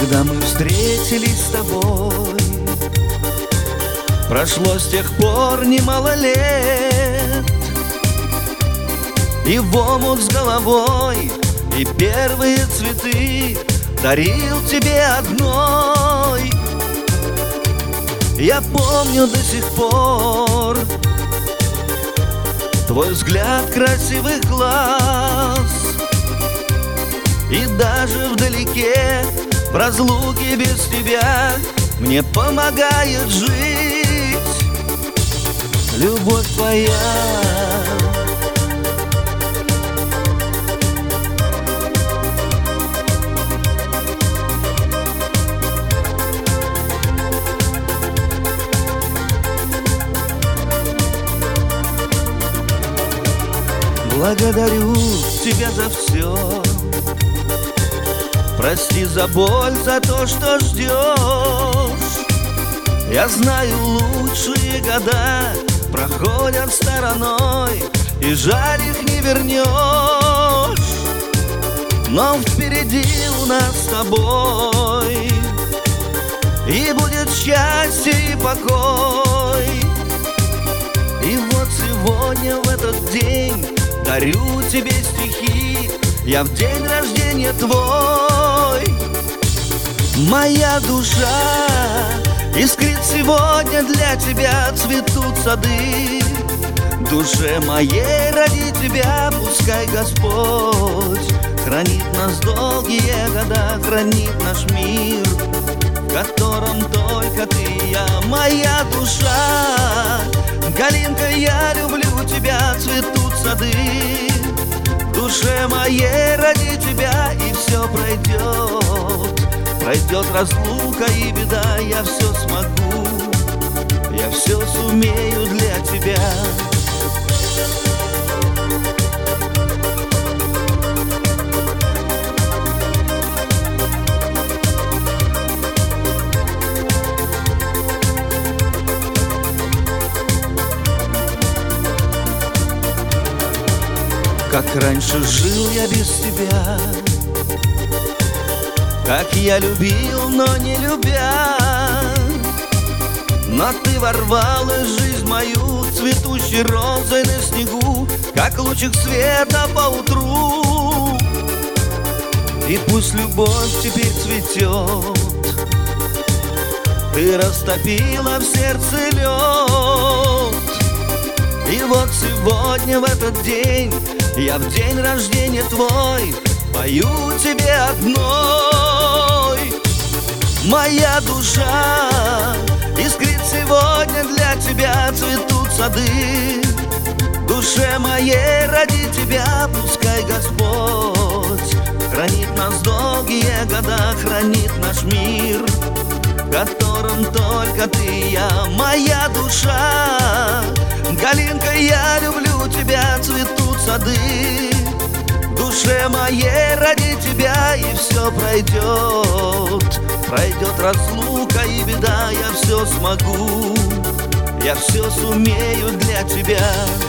Когда мы встретились с тобой, прошло с тех пор немало лет, и в омут с головой, и первые цветы дарил тебе одной. Я помню до сих пор твой взгляд красивых глаз, и даже вдалеке, в разлуке без тебя, мне помогает жить любовь твоя. Благодарю тебя за все. Прости за боль, за то, что ждешь. Я знаю, лучшие года проходят стороной, и жаль, их не вернешь. Но впереди у нас с тобой и будет счастье и покой. И вот сегодня, в этот день, дарю тебе стихи я в день рождения твой. Моя душа искрит сегодня, для тебя цветут сады. Душе моей ради тебя пускай Господь хранит нас долгие года, хранит наш мир, в котором только ты и я. Моя душа, Галинка, я люблю тебя, цветут сады. В душе моей ради тебя и все пройдет. Пройдет разлука и беда, я все смогу, я все сумею для тебя. Как раньше жил я без тебя, как я любил, но не любя. Но ты ворвалась в жизнь мою цветущей розой на снегу, как лучик света поутру. И пусть любовь теперь цветет, ты растопила в сердце лед. И вот сегодня, в этот день, я в день рождения твой пою тебе одной. Моя душа искрит сегодня, для тебя цветут сады. Душе моей ради тебя пускай Господь хранит нас долгие года, хранит наш мир, в котором только ты и я. Моя душа, Галинка, я люблю тебя, цветут сады. В душе моей ради тебя и все пройдет. Пройдет разлука и беда, я все смогу, я все сумею для тебя.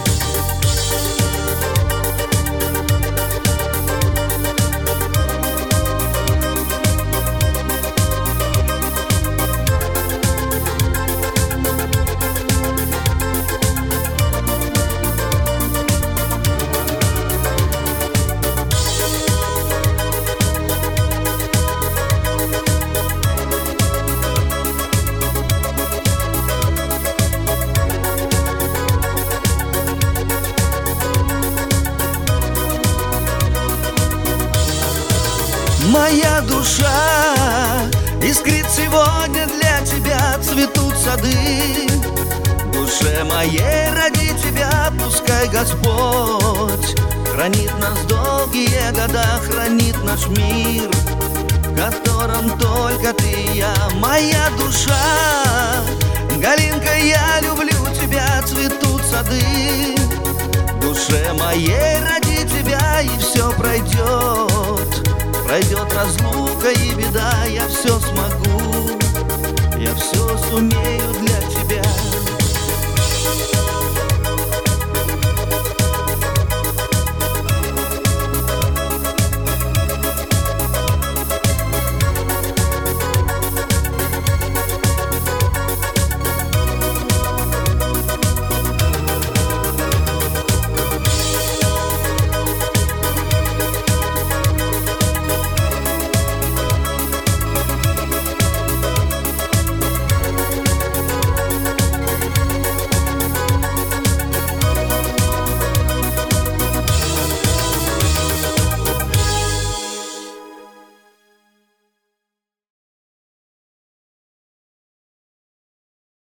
Моя душа искрит сегодня, для тебя цветут сады. В душе моей ради тебя пускай Господь хранит нас долгие года, хранит наш мир, в котором только ты и я. Моя душа, Галинка, я люблю тебя, цветут сады. В душе моей ради тебя и все пройдет. Пройдет разлука и беда, я все смогу, я все сумею